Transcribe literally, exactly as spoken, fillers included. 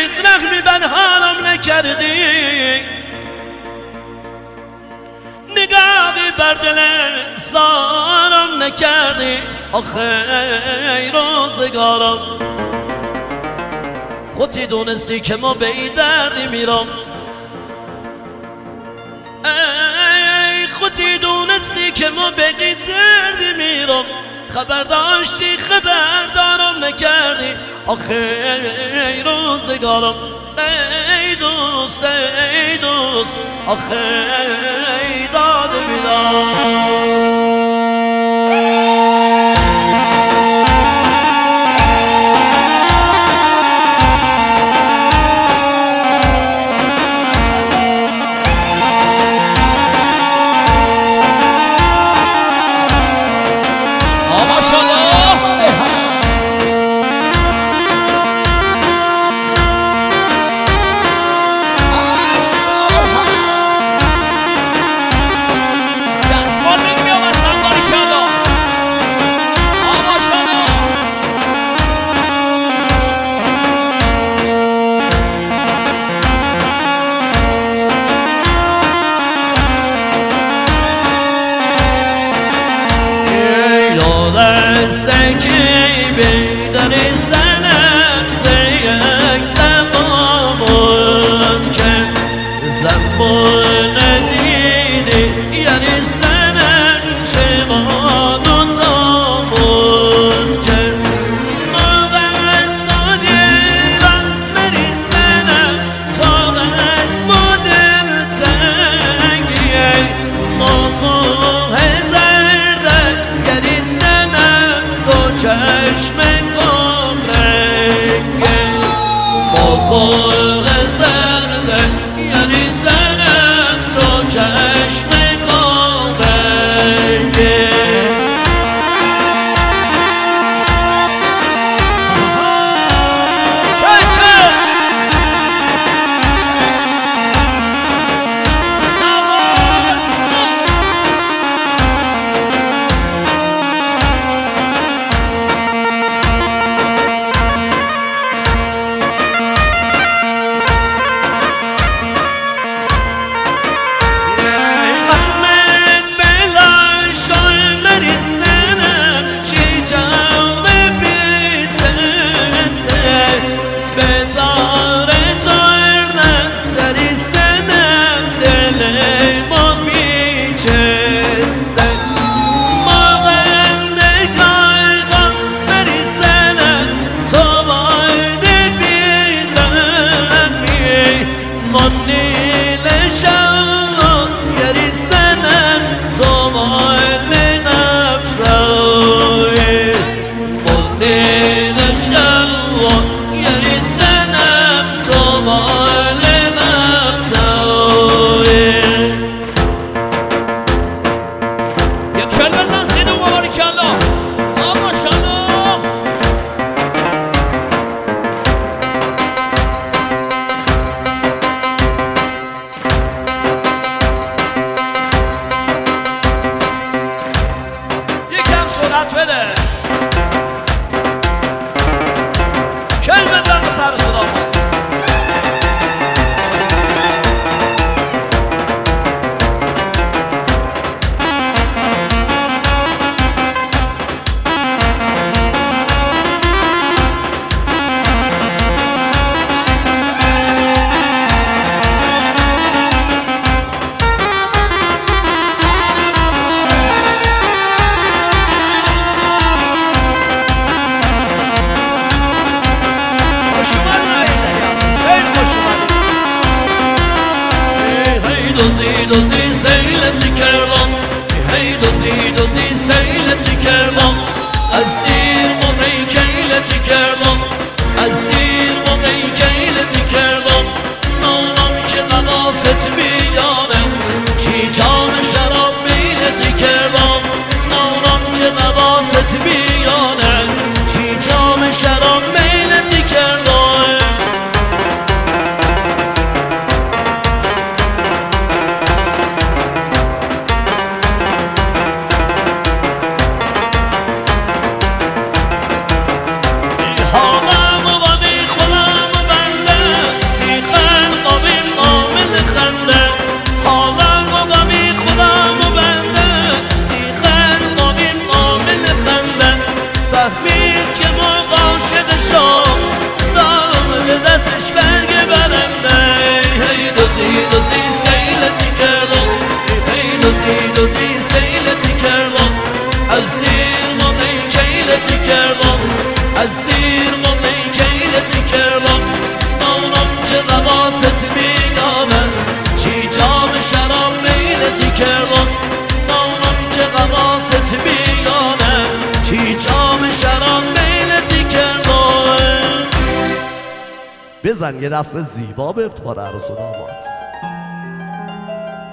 رحمی بر حالم نکردی، نگاهی بر دل سارم نکردی. آخه ای روزگارم خودی دونستی که ما به این دردی میرم، ای خودی دونستی که ما به این دردی میرم. خبر داشتی خبردارم نکردی. آخه ای روزگارم ای دوست ای دوست، آخه ای داد بیدار. دستکی بیداری سنم زیک زمان که زمان دیدی، یعنی سنم شما دوتامون که ما دست دیرم بری سنم تا دست مدل تنگیه ما کوه زرده یعنی چشم کم رنگه با گل زرده یعنی سنم تو چشم کم رنگه. دوزی سیلتی کردم، هی دوزی دوزی سیلتی کردم، از دیر موقعی کیلتی کردم، از دیر موقعی کیلتی کردم. نانم که قواست بیانه چی جام شراب میلتی کردم، نانم که قواست بیانه چی جام شراب میلتی کردم. از دیر موقعی کیلتی کردم دانم که قواست میدانم چی جام شراب میلتی کردم دانم که قواست میدانم چی جام شراب میلتی کردم. بزن یه دست زیبا به افتخار عروس و داماد.